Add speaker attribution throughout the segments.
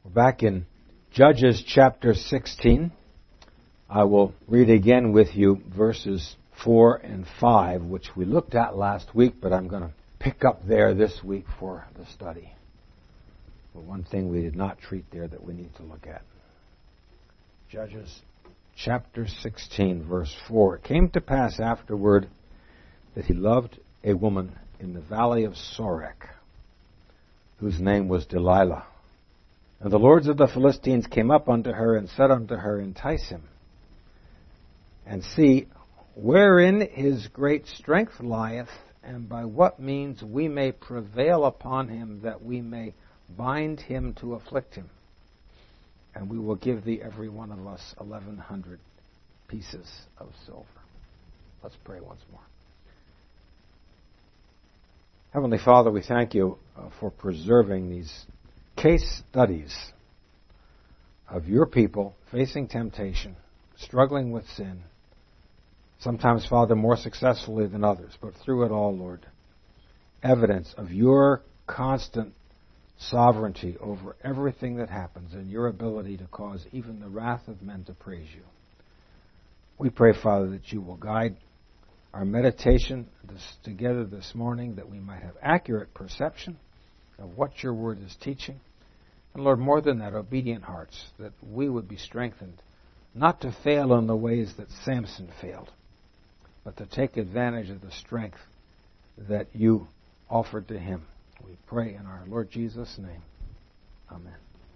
Speaker 1: Back in Judges chapter 16, I will read again with you verses 4 and 5, which we looked at last week, but I'm going to pick up there this week for the study. But one thing we did not treat there that we need to look at. Judges chapter 16, verse 4. It came to pass afterward that he loved a woman in the valley of Sorek, whose name was Delilah. And the lords of the Philistines came up unto her and said unto her, Entice him, and see wherein his great strength lieth, and by what means we may prevail upon him, that we may bind him to afflict him. And we will give thee every one of us 1,100 pieces of silver. Let's pray once more. Heavenly Father, we thank you for preserving these case studies of your people facing temptation, struggling with sin, sometimes, Father, more successfully than others, but through it all, Lord, evidence of your constant sovereignty over everything that happens and your ability to cause even the wrath of men to praise you. We pray, Father, that you will guide our meditation together this morning, that we might have accurate perception of what your word is teaching. And Lord, more than that, obedient hearts, that we would be strengthened not to fail in the ways that Samson failed, but to take advantage of the strength that you offered to him. We pray in our Lord Jesus' name. Amen.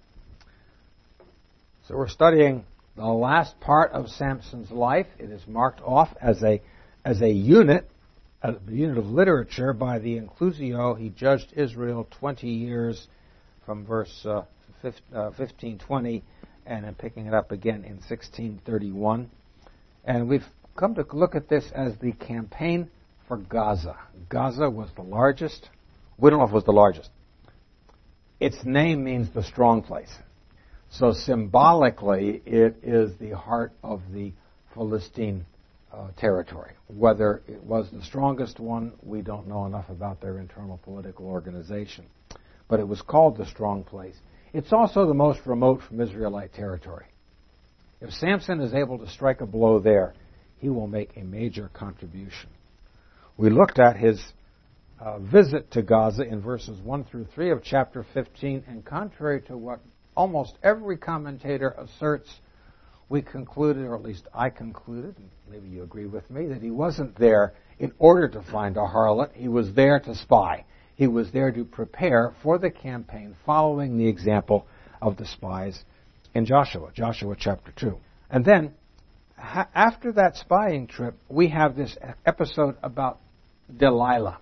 Speaker 1: So we're studying the last part of Samson's life. It is marked off as a unit of literature by the Inclusio. He judged Israel 20 years from verse 1520 and then picking it up again in 1631. And we've come to look at this as the campaign for Gaza. Gaza was the largest. We don't know if it was the largest. Its name means the strong place. So symbolically, it is the heart of the Philistine territory. Whether it was the strongest one, we don't know enough about their internal political organization. But it was called the strong place. It's also the most remote from Israelite territory. If Samson is able to strike a blow there, he will make a major contribution. We looked at his visit to Gaza in verses 1 through 3 of chapter 15, and contrary to what almost every commentator asserts, we concluded, or at least I concluded, and maybe you agree with me, that he wasn't there in order to find a harlot. He was there to spy. He was there to prepare for the campaign, following the example of the spies in Joshua chapter 2. And then, after that spying trip, we have this episode about Delilah.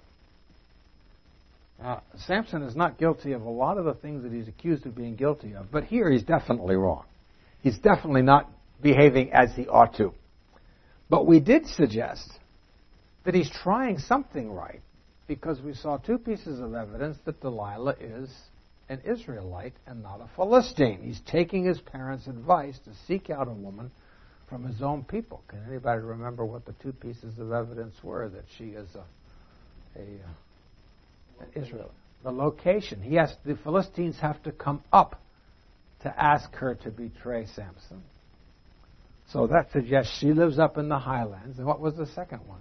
Speaker 1: Samson is not guilty of a lot of the things that he's accused of being guilty of, but here he's definitely wrong. He's definitely not behaving as he ought to. But we did suggest that he's trying something right, because we saw two pieces of evidence that Delilah is an Israelite and not a Philistine. He's taking his parents' advice to seek out a woman from his own people. Can anybody remember what the two pieces of evidence were that she is an Israelite? The location. The Philistines have to come up to ask her to betray Samson. So that suggests she lives up in the highlands. And what was the second one?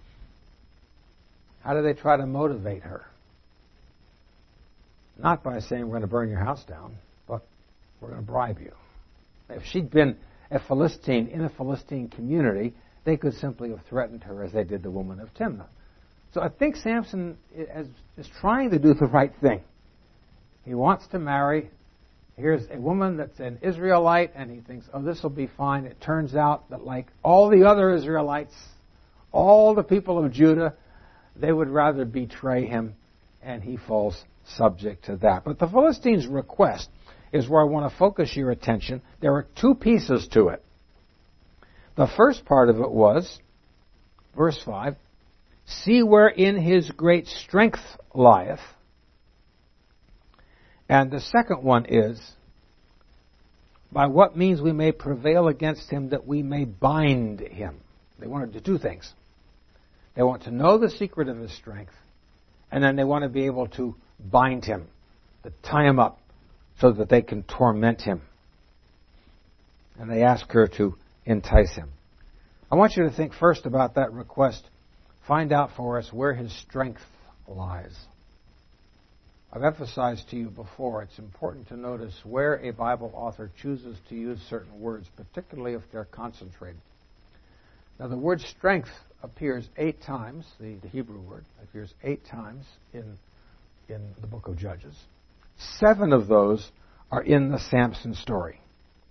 Speaker 1: How do they try to motivate her? Not by saying we're going to burn your house down, but we're going to bribe you. If she'd been a Philistine in a Philistine community, they could simply have threatened her as they did the woman of Timnah. So I think Samson is trying to do the right thing. He wants to marry. Here's a woman that's an Israelite, and he thinks, oh, this will be fine. It turns out that like all the other Israelites, all the people of Judah, they would rather betray him, and he falls subject to that. But the Philistines' request is where I want to focus your attention. There are two pieces to it. The first part of it was, verse 5, see wherein his great strength lieth. And the second one is, by what means we may prevail against him, that we may bind him. They wanted to do two things. They want to know the secret of his strength, and then they want to be able to bind him, to tie him up, so that they can torment him. And they ask her to entice him. I want you to think first about that request. Find out for us where his strength lies. I've emphasized to you before, it's important to notice where a Bible author chooses to use certain words, particularly if they're concentrated. Now, the word strength appears 8 times, the Hebrew word appears 8 times in the book of Judges. 7 of those are in the Samson story.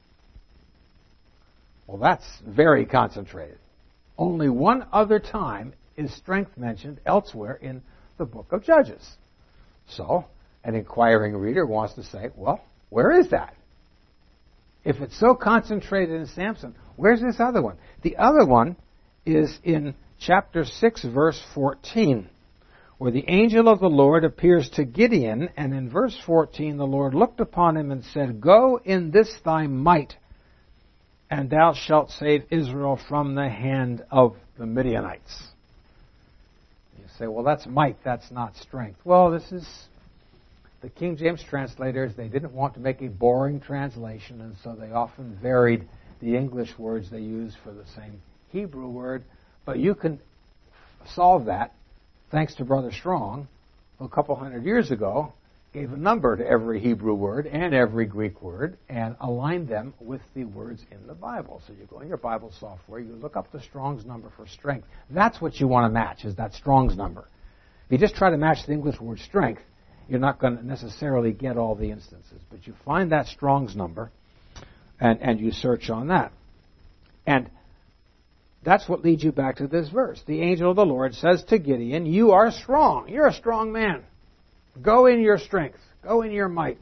Speaker 1: Well, that's very concentrated. Only one other time is strength mentioned elsewhere in the book of Judges. So, an inquiring reader wants to say, well, where is that? If it's so concentrated in Samson, where's this other one? The other one is in chapter 6, verse 14, where the angel of the Lord appears to Gideon, and in verse 14 the Lord looked upon him and said, "Go in this thy might, and thou shalt save Israel from the hand of the Midianites." You say, well, that's might, that's not strength. Well, this is the King James translators. They didn't want to make a boring translation, and so they often varied the English words they used for the same Hebrew word. But you can solve that thanks to Brother Strong, who a couple hundred years ago gave a number to every Hebrew word and every Greek word and aligned them with the words in the Bible. So you go in your Bible software, you look up the Strong's number for strength. That's what you want to match, is that Strong's number. If you just try to match the English word strength, you're not going to necessarily get all the instances. But you find that Strong's number and you search on that. And that's what leads you back to this verse. The angel of the Lord says to Gideon, "You are strong. You're a strong man. Go in your strength. Go in your might."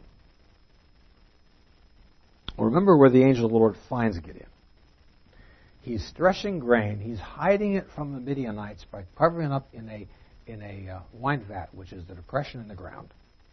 Speaker 1: Well, remember where the angel of the Lord finds Gideon. He's threshing grain. He's hiding it from the Midianites by covering it up in a wine vat, which is the depression in the ground.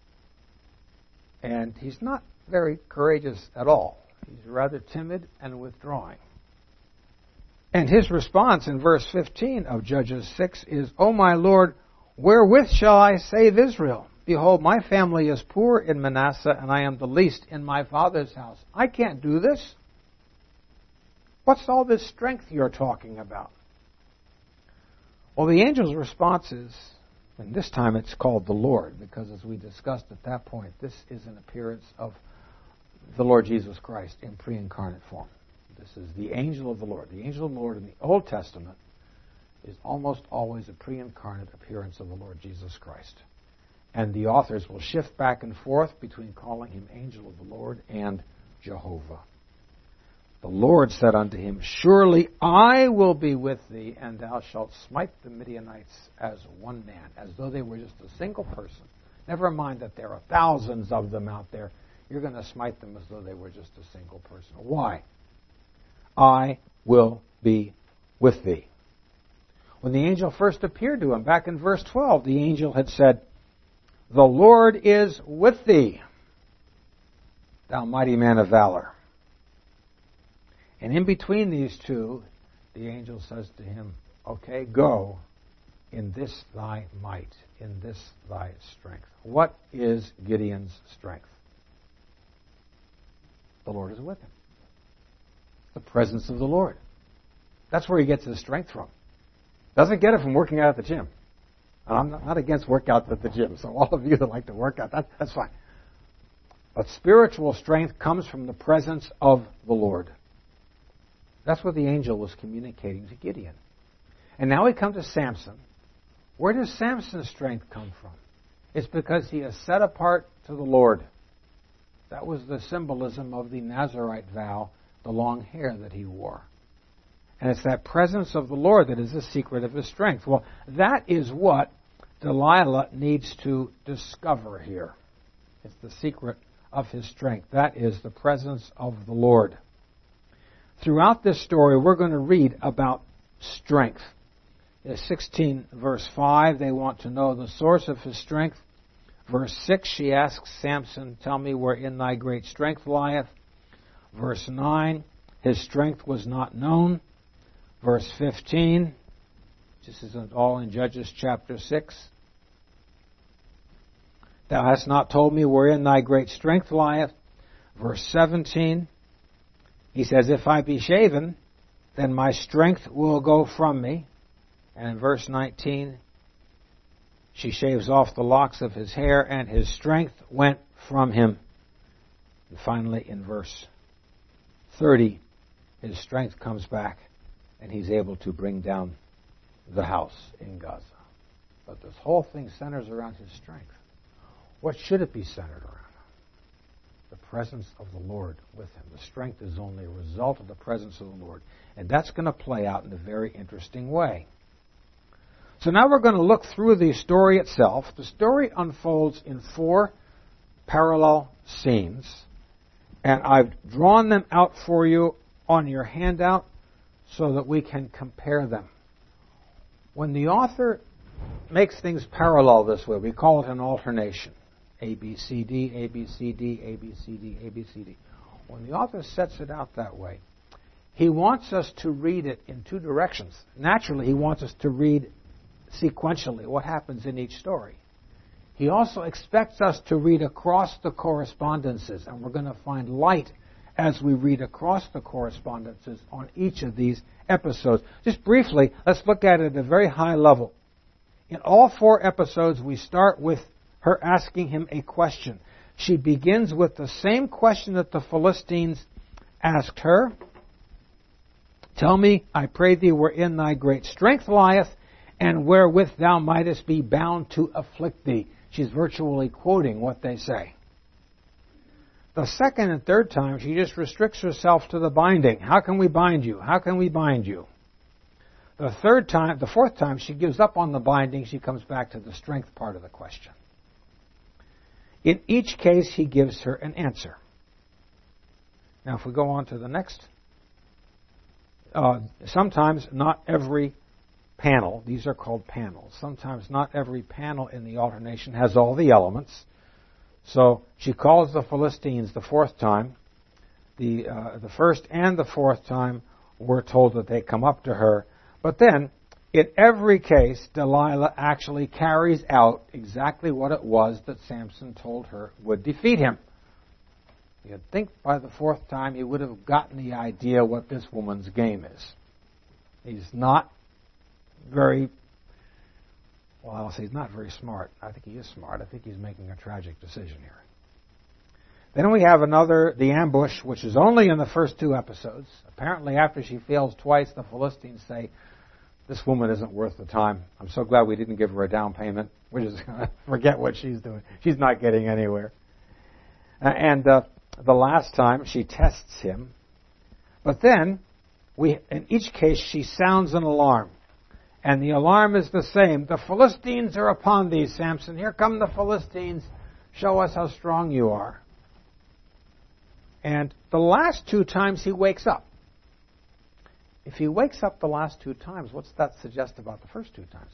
Speaker 1: And he's not very courageous at all. He's rather timid and withdrawing. And his response in verse 15 of Judges 6 is, "O my Lord, wherewith shall I save Israel? Behold, my family is poor in Manasseh, and I am the least in my father's house. I can't do this. What's all this strength you're talking about?" Well, the angel's response is, and this time it's called the Lord, because as we discussed at that point, this is an appearance of the Lord Jesus Christ in pre-incarnate form. This is the angel of the Lord. The angel of the Lord in the Old Testament is almost always a pre-incarnate appearance of the Lord Jesus Christ. And the authors will shift back and forth between calling him angel of the Lord and Jehovah. The Lord said unto him, "Surely I will be with thee, and thou shalt smite the Midianites as one man," as though they were just a single person. Never mind that there are thousands of them out there. You're going to smite them as though they were just a single person. Why? I will be with thee. When the angel first appeared to him, back in verse 12, the angel had said, "The Lord is with thee, thou mighty man of valor." And in between these two, the angel says to him, "Okay, go in this thy might, in this thy strength." What is Gideon's strength? The Lord is with him. The presence of the Lord. That's where he gets his strength from. Doesn't get it from working out at the gym. And I'm not against workouts at the gym, so all of you that like to work out, that's fine. But spiritual strength comes from the presence of the Lord. That's what the angel was communicating to Gideon. And now we come to Samson. Where does Samson's strength come from? It's because he is set apart to the Lord. That was the symbolism of the Nazirite vow, the long hair that he wore. And it's that presence of the Lord that is the secret of his strength. Well, that is what Delilah needs to discover here. It's the secret of his strength. That is the presence of the Lord. Throughout this story, we're going to read about strength. In 16 verse 5, they want to know the source of his strength. Verse 6, she asks Samson, "Tell me wherein thy great strength lieth." Verse 9, his strength was not known. Verse 15, this is all in Judges chapter 6. "Thou hast not told me wherein thy great strength lieth." Verse 17, he says, if I be shaven, then my strength will go from me. And in verse 19, she shaves off the locks of his hair, and his strength went from him. And finally, in verse 30, his strength comes back, and he's able to bring down the house in Gaza. But this whole thing centers around his strength. What should it be centered around? The presence of the Lord with him. The strength is only a result of the presence of the Lord. And that's going to play out in a very interesting way. So now we're going to look through the story itself. The story unfolds in 4 parallel scenes. And I've drawn them out for you on your handout so that we can compare them. When the author makes things parallel this way, we call it an alternation. A, B, C, D, A, B, C, D, A, B, C, D, A, B, C, D. When the author sets it out that way, he wants us to read it in 2 directions. Naturally, he wants us to read sequentially what happens in each story. He also expects us to read across the correspondences, and we're going to find light as we read across the correspondences on each of these episodes. Just briefly, let's look at it at a very high level. In all 4 episodes, we start with her asking him a question. She begins with the same question that the Philistines asked her. Tell me, I pray thee, wherein thy great strength lieth, and wherewith thou mightest be bound to afflict thee. She's virtually quoting what they say. The second and third time, she just restricts herself to the binding. How can we bind you? How can we bind you? The fourth time, she gives up on the binding. She comes back to the strength part of the question. In each case, he gives her an answer. Now, if we go on to the next, sometimes not every panel, these are called panels, sometimes not every panel in the alternation has all the elements. So she calls the Philistines the 4th time. The first and the 4th time, we're told that they come up to her. But then, in every case, Delilah actually carries out exactly what it was that Samson told her would defeat him. You'd think by the 4th time he would have gotten the idea what this woman's game is. He's not very, well, I'll say he's not very smart. I think he is smart. I think he's making a tragic decision here. Then we have the ambush, which is only in the first 2 episodes. Apparently, after she fails twice, the Philistines say, this woman isn't worth the time. I'm so glad we didn't give her a down payment. We're just going to forget what she's doing. She's not getting anywhere. And the last time, she tests him. But then, in each case, she sounds an alarm. And the alarm is the same. The Philistines are upon thee, Samson. Here come the Philistines. Show us how strong you are. And the last 2 times he wakes up. If he wakes up the last 2 times, what's that suggest about the first 2 times?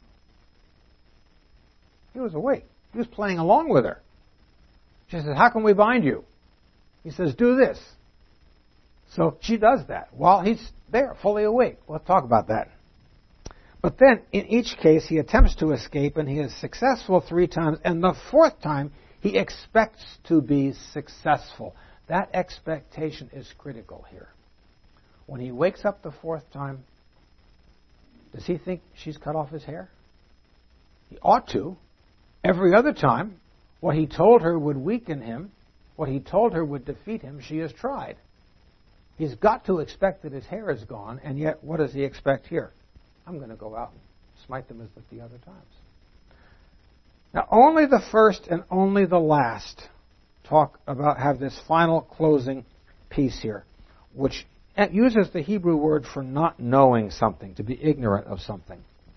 Speaker 1: He was awake. He was playing along with her. She says, how can we bind you? He says, do this. So she does that while he's there, fully awake. We'll talk about that. But then, in each case, he attempts to escape, and he is successful 3 times. And the 4th time, he expects to be successful. That expectation is critical here. When he wakes up the 4th time, does he think she's cut off his hair? He ought to. Every other time, what he told her would weaken him, what he told her would defeat him, she has tried. He's got to expect that his hair is gone, and yet what does he expect here? I'm going to go out and smite them as with the other times. Now, only the first and only the last have this final closing piece here, which uses the Hebrew word for not knowing something, to be ignorant of something.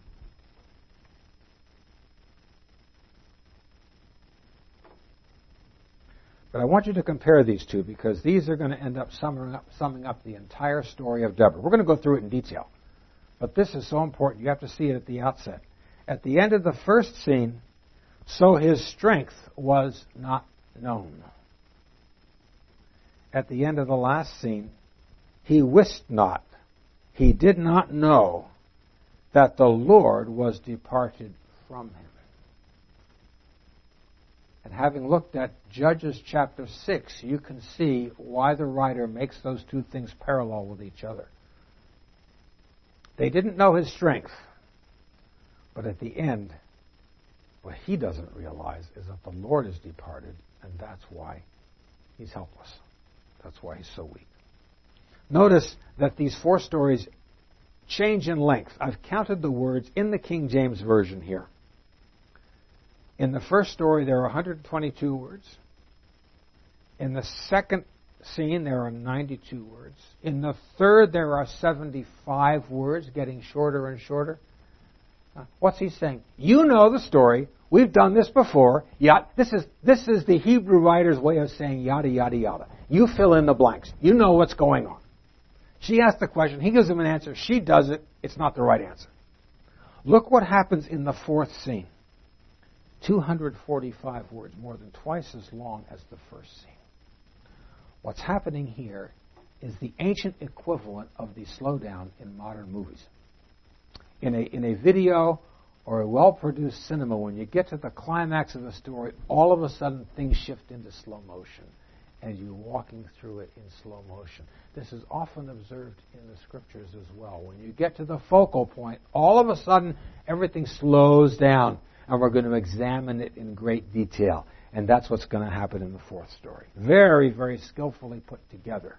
Speaker 1: But I want you to compare these 2 because these are going to end up summing up the entire story of Deborah. We're going to go through it in detail. But this is so important. You have to see it at the outset. At the end of the first scene, so his strength was not known. At the end of the last scene, he wist not, he did not know that the Lord was departed from him. And having looked at Judges chapter 6, you can see why the writer makes those two things parallel with each other. They didn't know his strength, but at the end, what he doesn't realize is that the Lord has departed, and that's why he's helpless. That's why he's so weak. Notice that these 4 stories change in length. I've counted the words in the King James Version here. In the first story, there are 122 words. In the second scene, there are 92 words. In the third, there are 75 words, getting shorter and shorter. What's he saying? You know the story. We've done this before. This is the Hebrew writer's way of saying yada, yada, yada. You fill in the blanks. You know what's going on. She asks the question. He gives him an answer. She does it. It's not the right answer. Look what happens in the fourth scene. 245 words, more than twice as long as the first scene. What's happening here is the ancient equivalent of the slowdown in modern movies. In a video or a well-produced cinema, when you get to the climax of the story, all of a sudden things shift into slow motion, and you're walking through it in slow motion. This is often observed in the Scriptures as well. When you get to the focal point, all of a sudden everything slows down, and we're going to examine it in great detail. And that's what's going to happen in the fourth story. Very, very skillfully put together.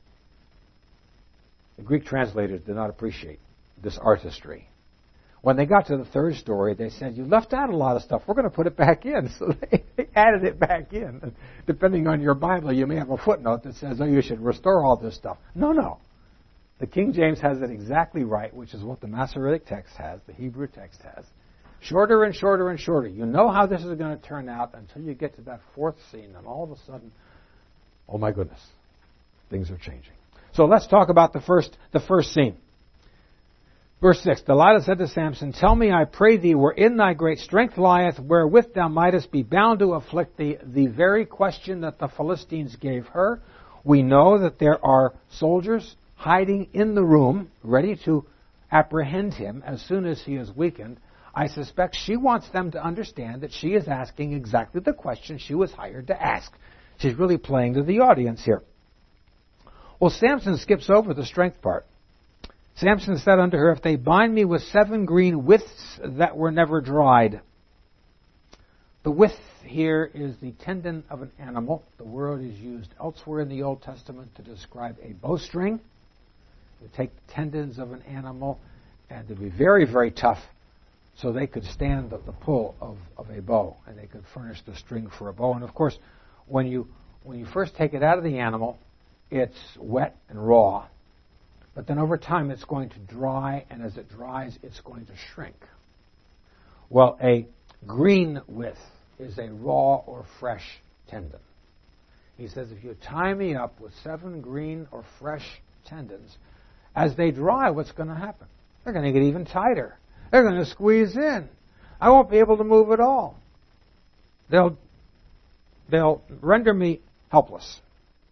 Speaker 1: The Greek translators did not appreciate this artistry. When they got to the third story, they said, you left out a lot of stuff. We're going to put it back in. So they added it back in. And depending on your Bible, you may have a footnote that says, oh, you should restore all this stuff. No. The King James has it exactly right, which is what the Masoretic text has, the Hebrew text has. Shorter and shorter and shorter. You know how this is going to turn out until you get to that fourth scene, and all of a sudden, oh my goodness, things are changing. So let's talk about the first scene. Verse 6, Delilah said to Samson, tell me, I pray thee, wherein thy great strength lieth, wherewith thou mightest be bound to afflict thee. The very question that the Philistines gave her. We know that there are soldiers hiding in the room, ready to apprehend him as soon as he is weakened. I suspect she wants them to understand that she is asking exactly the question she was hired to ask. She's really playing to the audience here. Well, Samson skips over the strength part. Samson said unto her, if they bind me with 7 green withs that were never dried. The with here is the tendon of an animal. The word is used elsewhere in the Old Testament to describe a bowstring. You take the tendons of an animal, and they'd be very, very tough, so they could stand the pull of a bow, and they could furnish the string for a bow. And of course, when you first take it out of the animal, it's wet and raw. But then over time, it's going to dry, and as it dries, it's going to shrink. Well, a green with is a raw or fresh tendon. He says, if you tie me up with 7 green or fresh tendons, as they dry, what's going to happen? They're going to get even tighter. They're going to squeeze in. I won't be able to move at all. They'll render me helpless.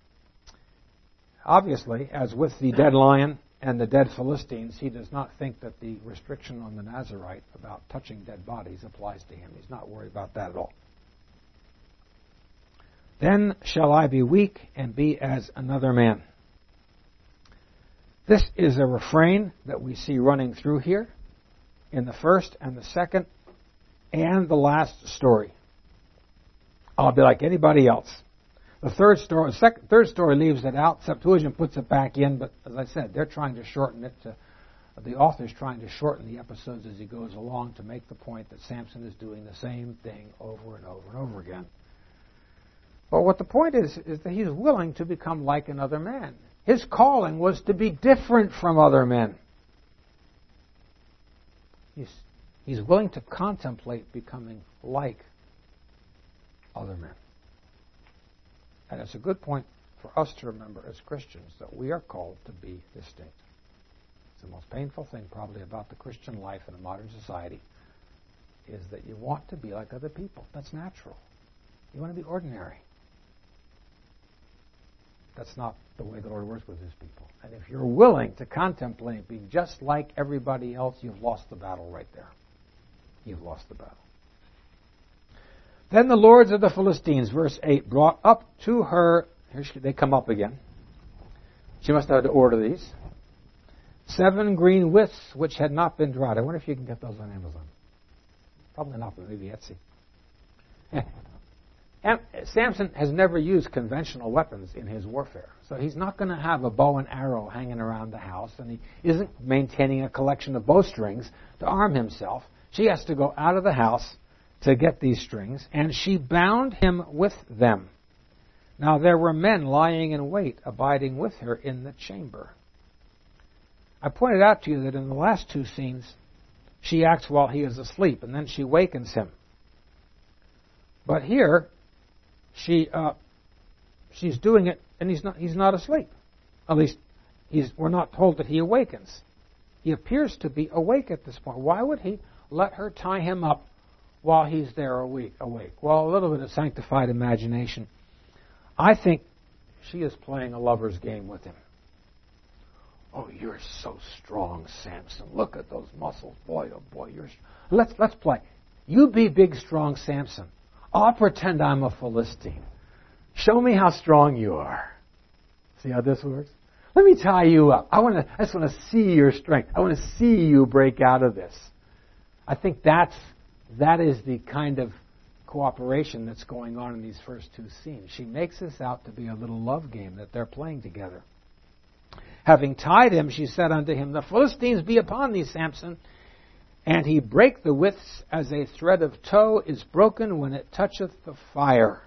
Speaker 1: Obviously, as with the dead lion and the dead Philistines, he does not think that the restriction on the Nazirite about touching dead bodies applies to him. He's not worried about that at all. Then shall I be weak and be as another man. This is a refrain that we see running through here in the first and the second and the last story. I'll be like anybody else. The third story leaves it out. Septuagint puts it back in, but as I said, they're trying to shorten it. The author's trying to shorten the episodes as he goes along to make the point that Samson is doing the same thing over and over and over again. But what the point is that he's willing to become like another man. His calling was to be different from other men. He's willing to contemplate becoming like other men. And it's a good point for us to remember as Christians that we are called to be distinct. It's the most painful thing probably about the Christian life in a modern society is that you want to be like other people. That's natural. You want to be ordinary. That's not the way the Lord works with His people. And if you're willing to contemplate being just like everybody else, you've lost the battle right there. You've lost the battle. Then the lords of the Philistines, verse 8, brought up to her, they come up again. She must have had to order these. 7 green withs which had not been dried. I wonder if you can get those on Amazon. Probably not, but maybe Etsy. And Samson has never used conventional weapons in his warfare. So he's not going to have a bow and arrow hanging around the house, and he isn't maintaining a collection of bowstrings to arm himself. She has to go out of the house to get these strings, and she bound him with them. Now there were men lying in wait, abiding with her in the chamber. I pointed out to you that in the last 2 scenes, she acts while he is asleep, and then she wakens him. But here, she's doing it, and he's not asleep. At least, we're not told that he awakens. He appears to be awake at this point. Why would he let her tie him up while he's there awake? Well, a little bit of sanctified imagination. I think she is playing a lover's game with him. Oh, you're so strong, Samson. Look at those muscles. Boy, oh boy, let's play. You be big, strong Samson. I'll pretend I'm a Philistine. Show me how strong you are. See how this works? Let me tie you up. I just want to see your strength. I want to see you break out of this. I think that is the kind of cooperation that's going on in these first 2 scenes. She makes this out to be a little love game that they're playing together. Having tied him, she said unto him, The Philistines be upon thee, Samson. And he brake the withs as a thread of tow is broken when it toucheth the fire.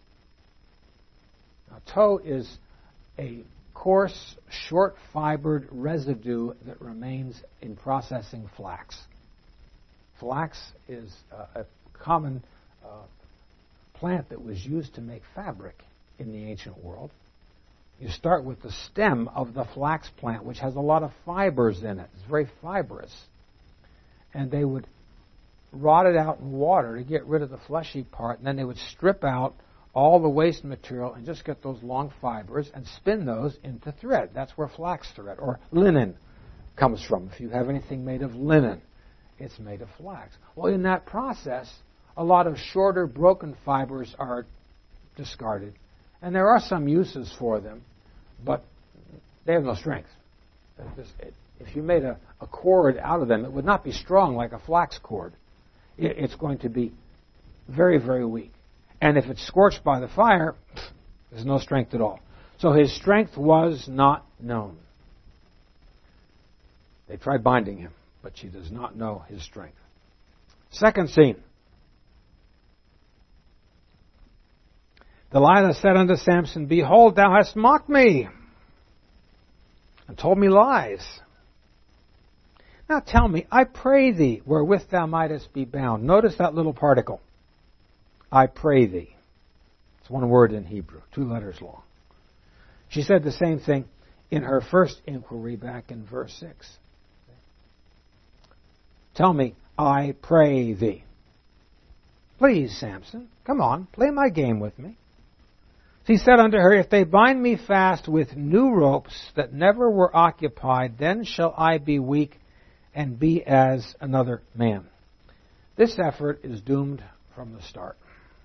Speaker 1: Now, tow is a coarse, short-fibered residue that remains in processing flax. Flax is a common plant that was used to make fabric in the ancient world. You start with the stem of the flax plant, which has a lot of fibers in it. It's very fibrous. And they would rot it out in water to get rid of the fleshy part, and then they would strip out all the waste material and just get those long fibers and spin those into thread. That's where flax thread or linen comes from. If you have anything made of linen, it's made of flax. Well, in that process, a lot of shorter, broken fibers are discarded. And there are some uses for them, but they have no strength. If you made a cord out of them, it would not be strong like a flax cord. It's going to be very, very weak. And if it's scorched by the fire, there's no strength at all. So his strength was not known. They tried binding him, but she does not know his strength. Second scene. Delilah said unto Samson, Behold, thou hast mocked me, and told me lies. Now tell me, I pray thee, wherewith thou mightest be bound. Notice that little particle. I pray thee. It's 1 word in Hebrew, 2 letters long. She said the same thing in her first inquiry back in verse 6. Tell me, I pray thee. Please, Samson, come on, play my game with me. He said unto her, If they bind me fast with new ropes that never were occupied, then shall I be weak and be as another man. This effort is doomed from the start.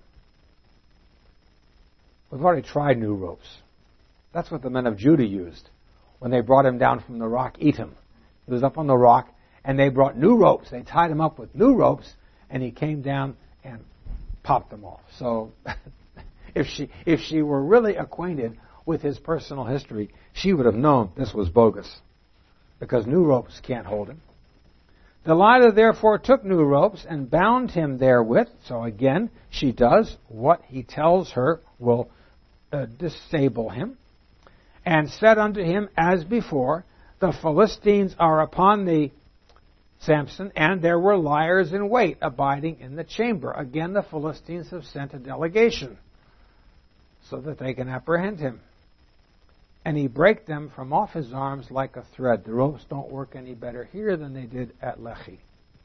Speaker 1: We've already tried new ropes. That's what the men of Judah used when they brought him down from the rock Etam. He was up on the rock, and they brought new ropes. They tied him up with new ropes, and he came down and popped them off. So if she were really acquainted with his personal history, she would have known this was bogus, because new ropes can't hold him. Delilah therefore took new ropes and bound him therewith. So again, she does what he tells her will disable him, and said unto him as before, The Philistines are upon thee, Samson, and there were liers in wait abiding in the chamber. Again, the Philistines have sent a delegation so that they can apprehend him. And he brake them from off his arms like a thread. The ropes don't work any better here than they did at Lehi.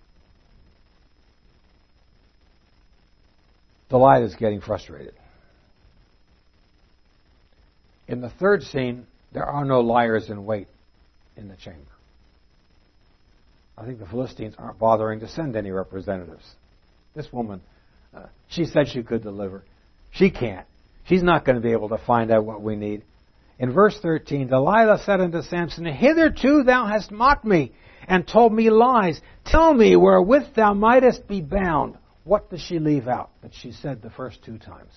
Speaker 1: Delilah is getting frustrated. In the third scene, there are no liars in wait in the chamber. I think the Philistines aren't bothering to send any representatives. This woman She said she could deliver. She can't. She's not going to be able to find out what we need. In verse 13, Delilah said unto Samson, Hitherto thou hast mocked me, and told me lies. Tell me wherewith thou mightest be bound. What does she leave out that she said the first 2 times?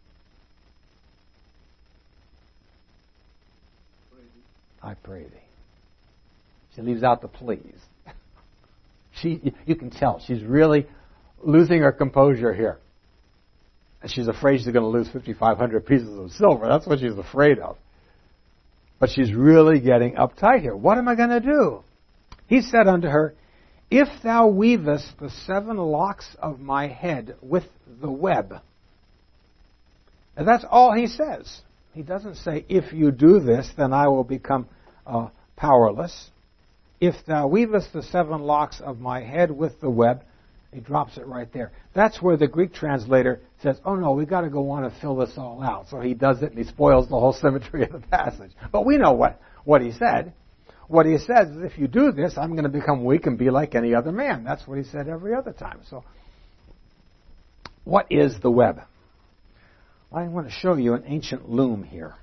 Speaker 1: I pray thee. She leaves out the please. You can tell she's really losing her composure here. And she's afraid she's going to lose 5,500 pieces of silver. That's what she's afraid of. But she's really getting uptight here. What am I going to do? He said unto her, If thou weavest the 7 locks of my head with the web. And that's all he says. He doesn't say, if you do this, then I will become powerless. If thou weavest the 7 locks of my head with the web, he drops it right there. That's where the Greek translator says, oh no, we've got to go on and fill this all out. So he does it and he spoils the whole symmetry of the passage. But we know what he said. What he says is, if you do this, I'm going to become weak and be like any other man. That's what he said every other time. So, what is the web? I want to show you an ancient loom here.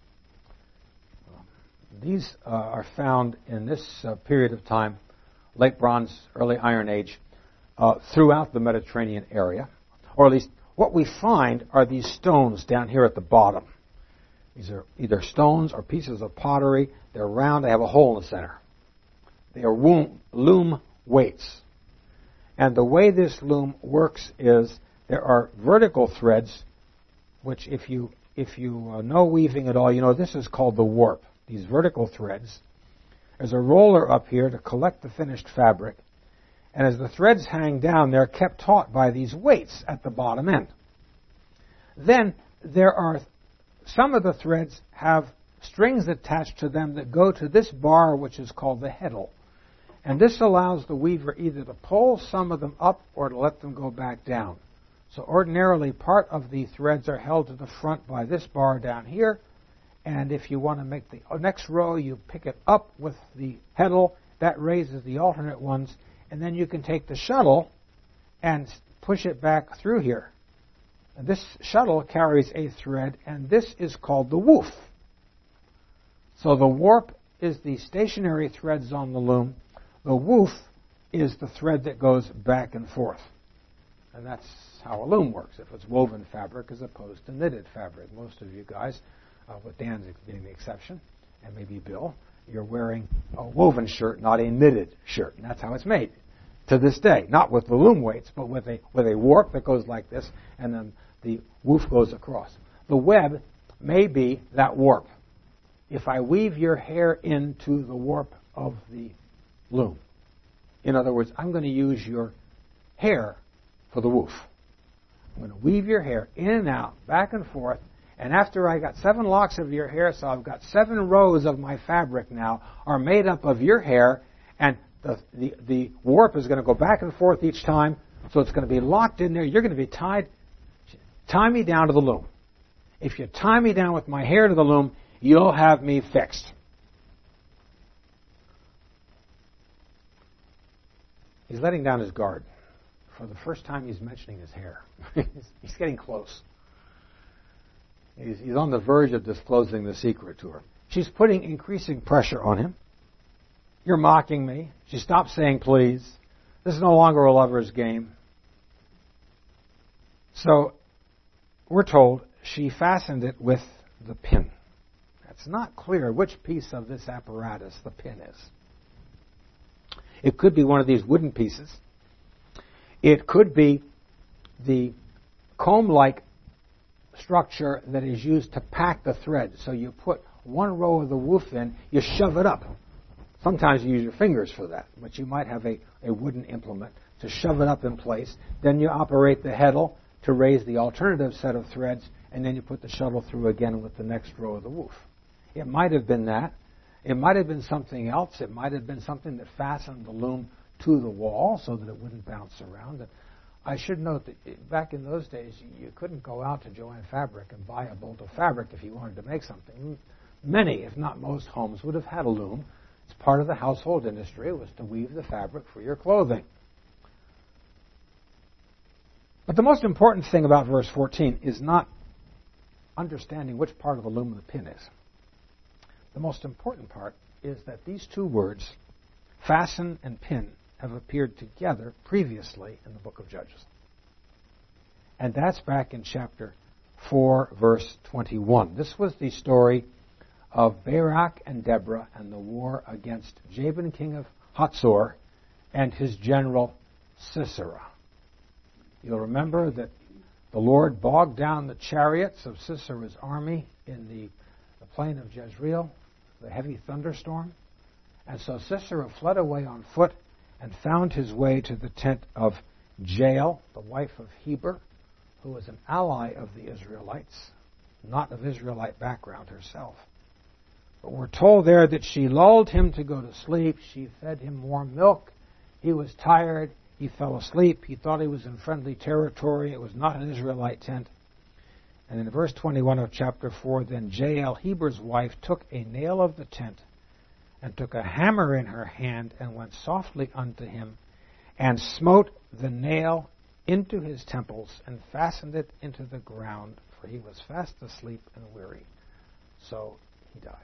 Speaker 1: These are found in this period of time, Late Bronze, Early Iron Age, throughout the Mediterranean area. Or at least what we find are these stones down here at the bottom. These are either stones or pieces of pottery. They're round. They have a hole in the center. They are loom weights. And the way this loom works is there are vertical threads, which if you know weaving at all, you know this is called the warp. These vertical threads. There's a roller up here to collect the finished fabric. And as the threads hang down, they're kept taut by these weights at the bottom end. Then there are some of the threads have strings attached to them that go to this bar, which is called the heddle. And this allows the weaver either to pull some of them up or to let them go back down. So ordinarily, part of the threads are held to the front by this bar down here. And if you want to make the next row, you pick it up with the heddle. That raises the alternate ones. And then you can take the shuttle and push it back through here. And this shuttle carries a thread, and this is called the woof. So the warp is the stationary threads on the loom. The woof is the thread that goes back and forth. And that's how a loom works, if it's woven fabric as opposed to knitted fabric. Most of you guys, with Dan being the exception, and maybe Bill, you're wearing a woven shirt, not a knitted shirt. And that's how it's made to this day. Not with the loom weights, but with a warp that goes like this, and then the woof goes across. The web may be that warp. If I weave your hair into the warp of the loom, in other words, I'm going to use your hair for the woof. I'm going to weave your hair in and out, back and forth, and after I got 7 locks of your hair, so I've got 7 rows of my fabric now, are made up of your hair, and the warp is going to go back and forth each time, so it's going to be locked in there. You're going to be tied. Tie me down to the loom. If you tie me down with my hair to the loom, you'll have me fixed. He's letting down his guard. For the first time, he's mentioning his hair. He's getting close. He's on the verge of disclosing the secret to her. She's putting increasing pressure on him. You're mocking me. She stops saying please. This is no longer a lover's game. So, we're told she fastened it with the pin. It's not clear which piece of this apparatus the pin is. It could be one of these wooden pieces. It could be the comb-like structure that is used to pack the thread. So you put one row of the woof in, you shove it up. Sometimes you use your fingers for that, but you might have a wooden implement to shove it up in place. Then you operate the heddle to raise the alternative set of threads, and then you put the shuttle through again with the next row of the woof. It might have been that. It might have been something else. It might have been something that fastened the loom to the wall so that it wouldn't bounce around. And I should note that back in those days, you couldn't go out to Joann Fabric and buy a bolt of fabric if you wanted to make something. Many, if not most, homes would have had a loom. It's part of the household industry. It was to weave the fabric for your clothing. But the most important thing about verse 14 is not understanding which part of the loom the pin is. The most important part is that these two words, fasten and pin, have appeared together previously in the book of Judges. And that's back in chapter 4, verse 21. This was the story of Barak and Deborah and the war against Jabin, king of Hatzor, and his general Sisera. You'll remember that the Lord bogged down the chariots of Sisera's army in the plain of Jezreel, the heavy thunderstorm. And so Sisera fled away on foot and found his way to the tent of Jael, the wife of Heber, who was an ally of the Israelites, not of Israelite background herself. But we're told there that she lulled him to go to sleep. She fed him warm milk. He was tired. He fell asleep. He thought he was in friendly territory. It was not an Israelite tent. And in verse 21 of chapter 4, then Jael, Heber's wife, took a nail of the tent and took a hammer in her hand and went softly unto him and smote the nail into his temples and fastened it into the ground, for he was fast asleep and weary. So he died.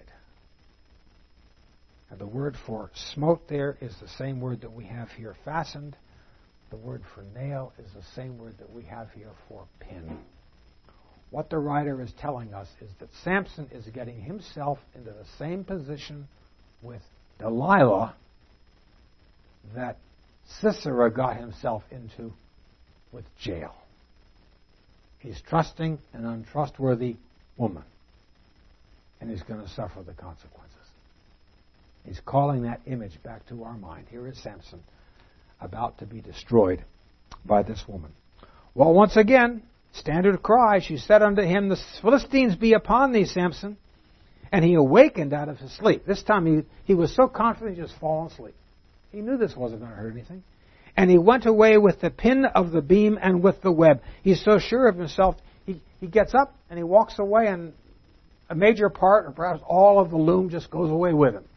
Speaker 1: And the word for smote there is the same word that we have here, fastened. The word for nail is the same word that we have here for pin. What the writer is telling us is that Samson is getting himself into the same position with Delilah that Sisera got himself into with Jael. He's trusting an untrustworthy woman, and he's going to suffer the consequences. He's calling that image back to our mind. Here is Samson about to be destroyed by this woman. Well, once again, standard cry, she said unto him, the Philistines be upon thee, Samson. And he awakened out of his sleep. This time he was so confident he just fallen asleep. He knew this wasn't going to hurt anything. And he went away with the pin of the beam and with the web. He's so sure of himself, he gets up and he walks away, and a major part, or perhaps all of the loom, just goes away with him.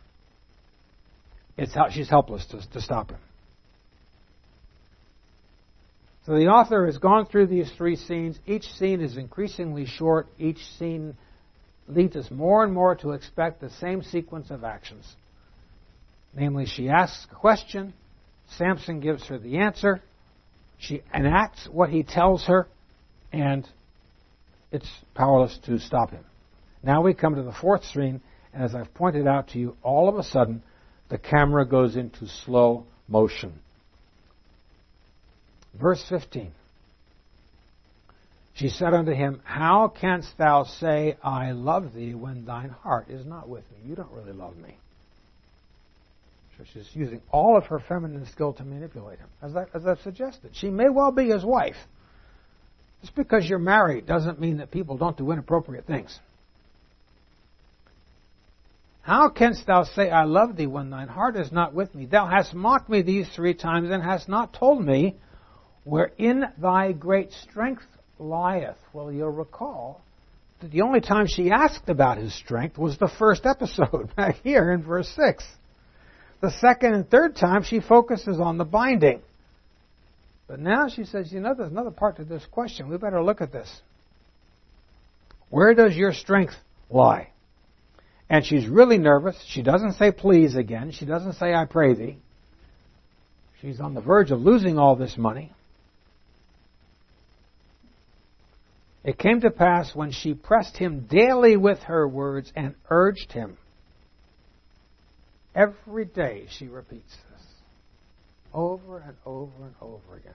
Speaker 1: She's helpless to stop him. So the author has gone through these three scenes. Each scene is increasingly short. Each scene leads us more and more to expect the same sequence of actions. Namely, she asks a question, Samson gives her the answer, she enacts what he tells her, and it's powerless to stop him. Now we come to the fourth scene, and as I've pointed out to you, all of a sudden the camera goes into slow motion. Verse 15. She said unto him, how canst thou say, I love thee, when thine heart is not with me? You don't really love me. So she's using all of her feminine skill to manipulate him, as I've suggested. She may well be his wife. Just because you're married doesn't mean that people don't do inappropriate things. How canst thou say, I love thee, when thine heart is not with me? Thou hast mocked me these 3 times, and hast not told me wherein thy great strength lieth. Well, you'll recall that the only time she asked about his strength was the first episode, back here in verse 6. The second and third time she focuses on the binding. But now she says, there's another part to this question. We better look at this. Where does your strength lie? And she's really nervous. She doesn't say please again. She doesn't say I pray thee. She's on the verge of losing all this money. It came to pass when she pressed him daily with her words and urged him. Every day she repeats this. Over and over and over again.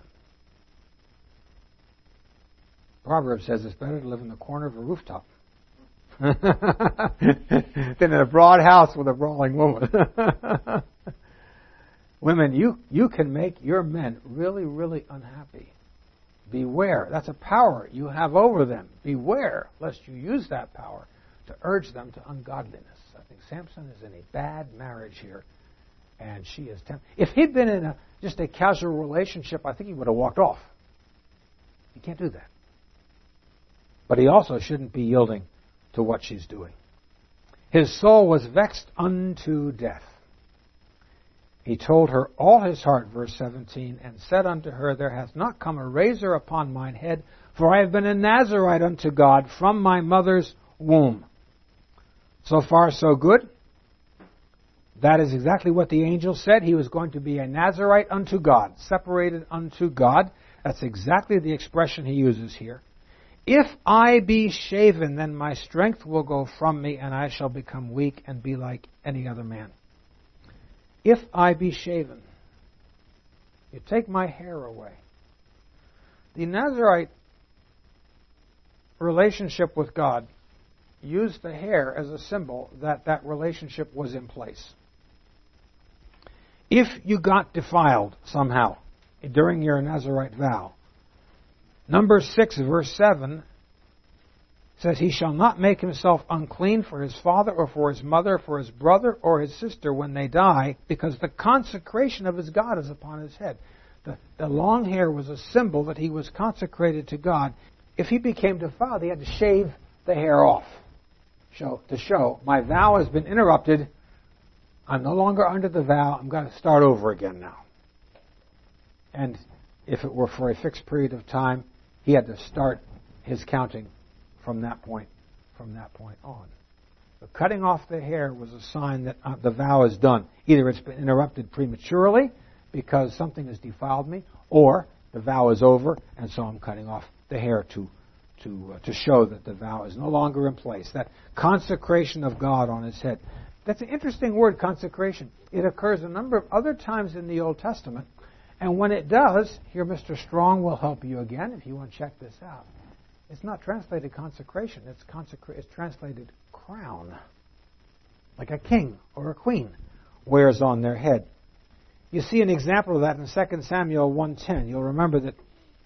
Speaker 1: Proverbs says it's better to live in the corner of a rooftop than in a broad house with a brawling woman. Women, you can make your men really, really unhappy. Beware. That's a power you have over them. Beware lest you use that power to urge them to ungodliness. I think Samson is in a bad marriage here, and she is tempted. If he'd been in just a casual relationship, I think he would have walked off. You can't do that. But he also shouldn't be yielding to what she's doing. His soul was vexed unto death. he told her all his heart, verse 17, and said unto her, There hath not come a razor upon mine head, for I have been a Nazarite unto God from my mother's womb. So far, so good. That is exactly what the angel said. He was going to be a Nazarite unto God, separated unto God. That's exactly the expression he uses here. If I be shaven, then my strength will go from me, and I shall become weak and be like any other man. If I be shaven, you take my hair away. The Nazarite relationship with God used the hair as a symbol that that relationship was in place. If you got defiled somehow during your Nazarite vow, Numbers 6, verse 7 says, He shall not make himself unclean for his father or for his mother, for his brother or his sister when they die, because the consecration of his God is upon his head. The long hair was a symbol that he was consecrated to God. If he became defiled, he had to shave the hair off to show, my vow has been interrupted. I'm no longer under the vow. I'm going to start over again now. And if it were for a fixed period of time, he had to start his counting from that point on. The cutting off the hair was a sign that the vow is done. Either it's been interrupted prematurely because something has defiled me, or the vow is over, and so I'm cutting off the hair to show that the vow is no longer in place. That consecration of God on his head. That's an interesting word, consecration. It occurs a number of other times in the Old Testament. And when it does, here Mr. Strong will help you again if you want to check this out. It's not translated consecration. It's translated crown. Like a king or a queen wears on their head. You see an example of that in 2 Samuel 1:10. You'll remember that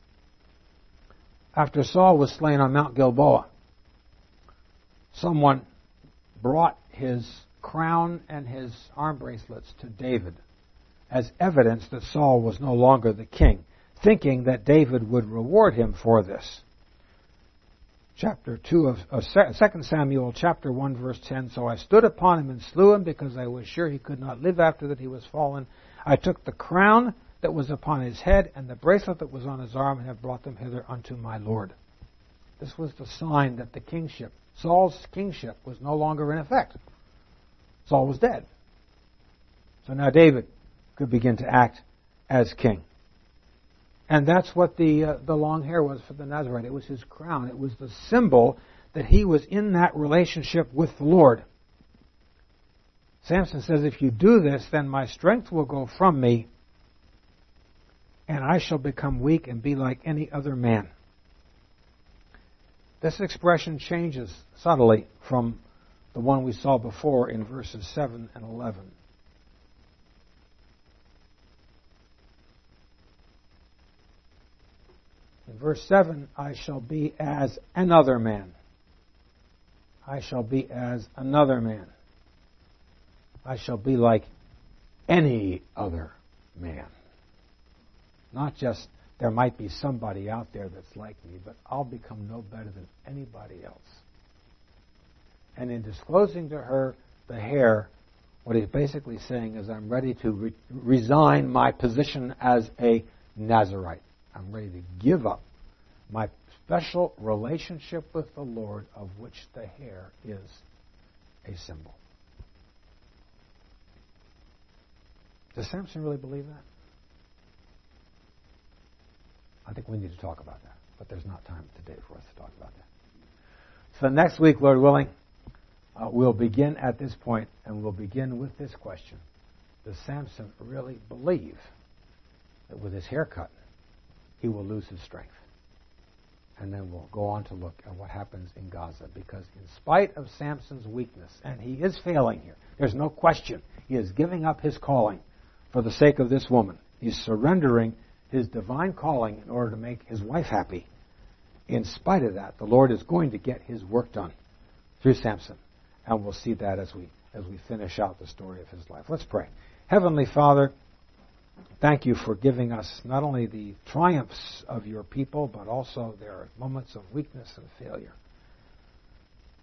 Speaker 1: after Saul was slain on Mount Gilboa, someone brought his crown and his arm bracelets to David as evidence that Saul was no longer the king, thinking that David would reward him for this. Chapter 2 of 2 Samuel, chapter 1, verse 10, So I stood upon him and slew him, because I was sure he could not live after that he was fallen. I took the crown that was upon his head and the bracelet that was on his arm, and have brought them hither unto my Lord. This was the sign that the kingship, Saul's kingship, was no longer in effect. Saul was dead. So now David could begin to act as king. And that's what the long hair was for the Nazarite. It was his crown. It was the symbol that he was in that relationship with the Lord. Samson says, if you do this, then my strength will go from me, and I shall become weak and be like any other man. This expression changes subtly from the one we saw before in verses 7 and 11. In verse 7, I shall be as another man. I shall be as another man. I shall be like any other man. Not just there might be somebody out there that's like me, but I'll become no better than anybody else. And in disclosing to her the hair, what he's basically saying is, I'm ready to resign my position as a Nazarite. I'm ready to give up my special relationship with the Lord, of which the hair is a symbol. Does Samson really believe that? I think we need to talk about that, but there's not time today for us to talk about that. So next week, Lord willing, we'll begin at this point, and we'll begin with this question. Does Samson really believe that with his haircut, he will lose his strength? And then we'll go on to look at what happens in Gaza, because in spite of Samson's weakness, and he is failing here, there's no question, he is giving up his calling for the sake of this woman. He's surrendering his divine calling in order to make his wife happy. In spite of that, the Lord is going to get his work done through Samson. And we'll see that as we finish out the story of his life. Let's pray. Heavenly Father, thank you for giving us not only the triumphs of your people, but also their moments of weakness and failure.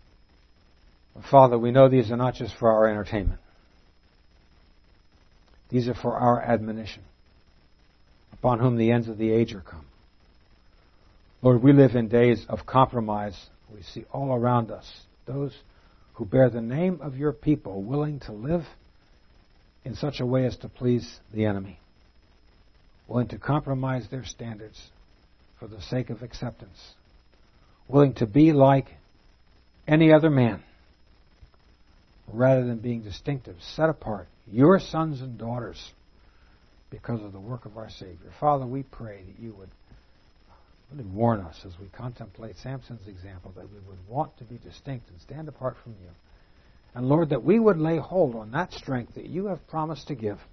Speaker 1: Father, we know these are not just for our entertainment. These are for our admonition, upon whom the ends of the age are come. Lord, we live in days of compromise. We see all around us those who bear the name of your people willing to live in such a way as to please the enemy, willing to compromise their standards for the sake of acceptance, willing to be like any other man rather than being distinctive, set apart, your sons and daughters because of the work of our Savior. Father, we pray that you would really warn us as we contemplate Samson's example, that we would want to be distinct and stand apart from you. And Lord, that we would lay hold on that strength that you have promised to give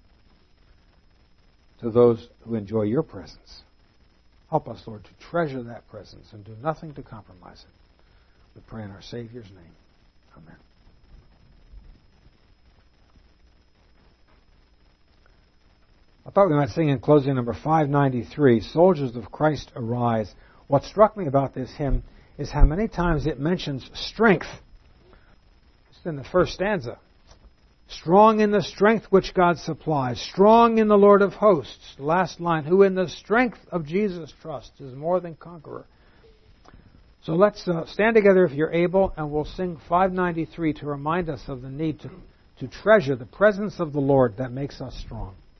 Speaker 1: to those who enjoy your presence. Help us, Lord, to treasure that presence and do nothing to compromise it. We pray in our Savior's name. Amen. I thought we might sing in closing number 593, Soldiers of Christ Arise. What struck me about this hymn is how many times it mentions strength. It's in the first stanza. Strong in the strength which God supplies, strong in the Lord of hosts. The last line, who in the strength of Jesus trusts, is more than conqueror. So let's stand together if you're able, and we'll sing 593 to remind us of the need to treasure the presence of the Lord that makes us strong.